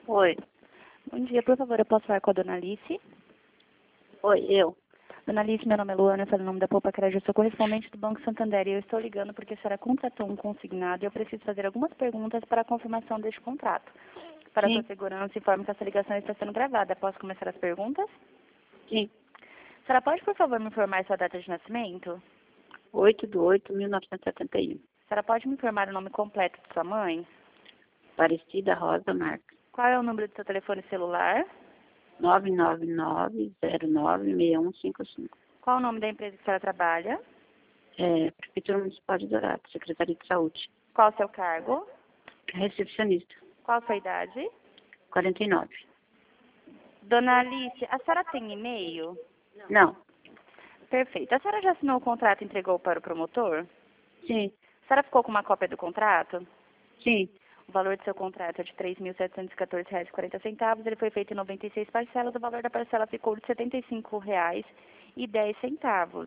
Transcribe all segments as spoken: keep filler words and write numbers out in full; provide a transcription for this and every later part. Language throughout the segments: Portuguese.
Oi. Bom dia, por favor, eu posso falar com a dona Alice? Oi, eu. Dona Alice, meu nome é Luana, eu falo em nome da Poupa Crédito, eu sou correspondente do Banco Santander e eu estou ligando porque a senhora contratou um consignado e eu preciso fazer algumas perguntas para a confirmação deste contrato. Para a Sim. sua segurança, informe que essa ligação está sendo gravada. Posso começar as perguntas? Sim. A senhora pode, por favor, me informar sua data de nascimento? oito de oito de mil novecentos e setenta e um. A senhora pode me informar o nome completo de sua mãe? Aparecida Rosa Marques. Qual é o número do seu telefone celular? nove nove nove, zero nove, seis um cinco cinco. Qual é o nome da empresa que a senhora trabalha? É, Prefeitura Municipal de Dourados, Secretaria de Saúde. Qual o seu cargo? Recepcionista. Qual a sua idade? quarenta e nove. Dona Alice, a senhora tem e-mail? Não. Perfeito. A senhora já assinou o contrato e entregou para o promotor? Sim. A senhora ficou com uma cópia do contrato? Sim. O valor do seu contrato é de três mil setecentos e quatorze reais e quarenta centavos. Ele foi feito em noventa e seis parcelas. O valor da parcela ficou de setenta e cinco reais e dez centavos.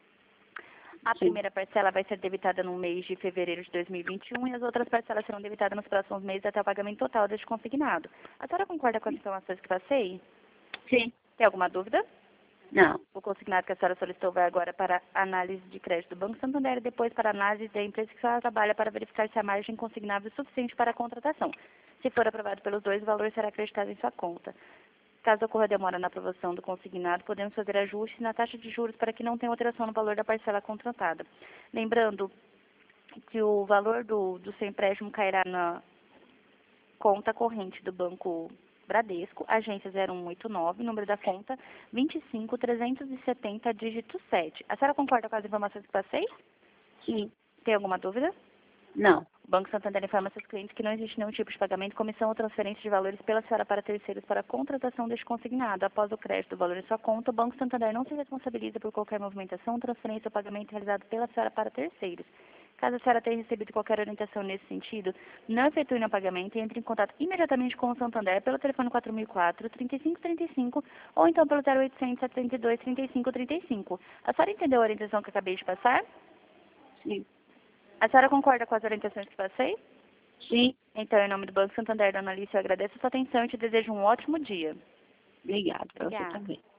A Sim. primeira parcela vai ser debitada no mês de fevereiro de dois mil e vinte e um e as outras parcelas serão debitadas nos próximos meses até o pagamento total deste consignado. A senhora concorda com as informações que passei? Sim. Tem alguma dúvida? Não. O consignado que a senhora solicitou vai agora para análise de crédito do Banco Santander e depois para análise da empresa que a senhora trabalha para verificar se a margem consignável é suficiente para a contratação. Se for aprovado pelos dois, o valor será acreditado em sua conta. Caso ocorra demora na aprovação do consignado, podemos fazer ajustes na taxa de juros para que não tenha alteração no valor da parcela contratada. Lembrando que o valor do, do seu empréstimo cairá na conta corrente do Banco Bradesco, agência zero um oito nove, número da conta vinte e cinco, trezentos e setenta, dígito sete. A senhora concorda com as informações que passei? Sim. Tem alguma dúvida? Não. O Banco Santander informa seus clientes que não existe nenhum tipo de pagamento, comissão ou transferência de valores pela senhora para terceiros para a contratação deste consignado. Após o crédito do valor em sua conta, o Banco Santander não se responsabiliza por qualquer movimentação, transferência ou pagamento realizado pela senhora para terceiros. Caso a senhora tenha recebido qualquer orientação nesse sentido, não efetue o pagamento e entre em contato imediatamente com o Santander pelo telefone quatro mil e quatro, trinta e cinco trinta e cinco ou então pelo zero oitocentos, setenta e dois, trinta e cinco, trinta e cinco. A senhora entendeu a orientação que eu acabei de passar? Sim. A senhora concorda com as orientações que passei? Sim. Então, em nome do Banco Santander, dona Alice, eu agradeço a sua atenção e te desejo um ótimo dia. Obrigada. Pra você Obrigada. também.